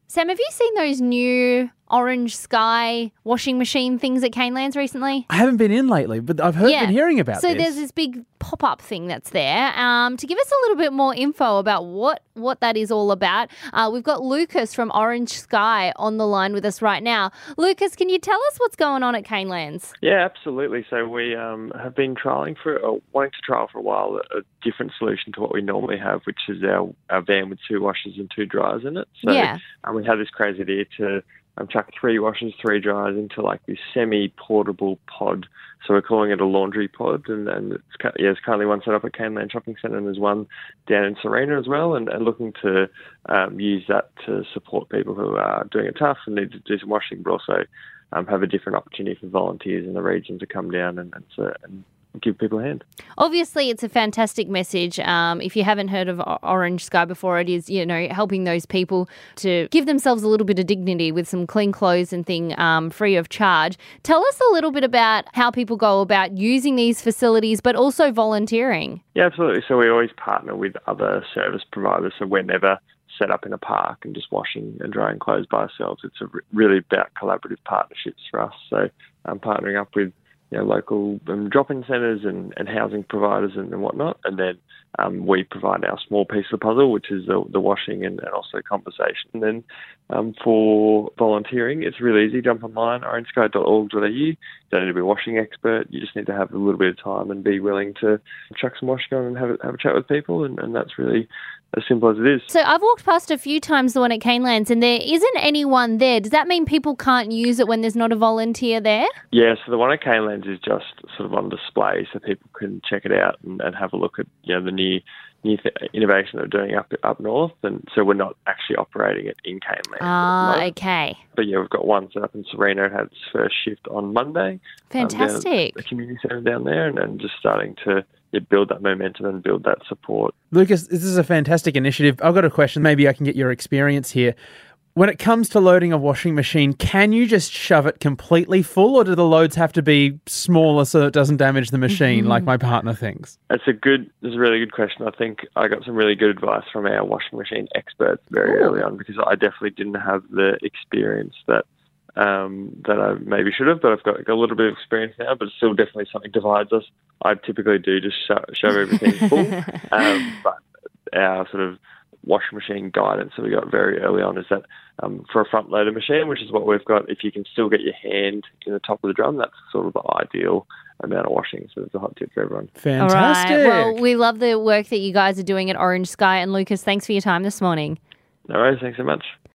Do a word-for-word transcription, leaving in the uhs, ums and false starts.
Sam, have you seen those new Orange Sky washing machine things at Canelands recently? I haven't been in lately, but I've heard, Yeah. been hearing about so this. So there's this big pop-up thing that's there. Um, to give us a little bit more info about what, what that is all about, uh, we've got Lucas from Orange Sky on the line with us right now. Lucas, can you tell us what's going on at Canelands? Yeah, absolutely. So we um, have been trialling for, uh, wanting to trial for a while a, a different solution to what we normally have, which is our, our van with two washers and two dryers in it. So Yeah. um, we had this crazy idea to um, chuck three washers, three dryers into like this semi-portable pod. So we're calling it a laundry pod, and, and it's, cu- yeah, there's currently one set up at Caneland Shopping Centre, and there's one down in Serena as well, and, and looking to um, use that to support people who are doing it tough and need to do some washing, but also um, have a different opportunity for volunteers in the region to come down and, and, to, and give people a hand. Obviously, it's a fantastic message. Um, if you haven't heard of O- Orange Sky before, it is, you know, helping those people to give themselves a little bit of dignity with some clean clothes and thing um, free of charge. Tell us a little bit about how people go about using these facilities, but also volunteering. Yeah, absolutely. So we always partner with other service providers, so we're never set up in a park and just washing and drying clothes by ourselves. It's a re- really about collaborative partnerships for us. So um, partnering up with you know, local um, drop-in centres and, and housing providers and, and whatnot. And then um, we provide our small piece of the puzzle, which is the, the washing and, and also conversation. And then um, for volunteering, it's really easy. Jump online, orange sky dot org dot a u. You don't need to be a washing expert. You just need to have a little bit of time and be willing to chuck some washing on and have a, have a chat with people. And, and that's really as simple as it is. So I've walked past a few times the one at Canelands, and there isn't anyone there. Does that mean people can't use it when there's not a volunteer there? Yeah, so the one at Canelands is just sort of on display, so people can check it out and, and have a look at you know the new new th- innovation they're doing up up north. And so we're not actually operating it in Canelands. Ah, okay. But yeah, we've got one set up in Serena. It had its first shift on Monday. Fantastic. Um, down at the community centre down there, and, and just starting to yeah, build that momentum and build that support. Lucas, this is a fantastic initiative. I've got a question. Maybe I can get your experience here. When it comes to loading a washing machine, can you just shove it completely full, or do the loads have to be smaller so it doesn't damage the machine, like my partner thinks? It's a good, it's a really good question. I think I got some really good advice from our washing machine experts very Ooh. early on, because I definitely didn't have the experience that um, that I maybe should have, but I've got, got a little bit of experience now, but it's still definitely something divides us. I typically do just sho- shove everything full, um, but our sort of washing machine guidance that we got very early on is that um, for a front loader machine, which is what we've got, if you can still get your hand in the top of the drum, that's sort of the ideal amount of washing. So it's a hot tip for everyone. Fantastic. All right. Well, we love the work that you guys are doing at Orange Sky. And Lucas, thanks for your time this morning. No worries. Thanks so much.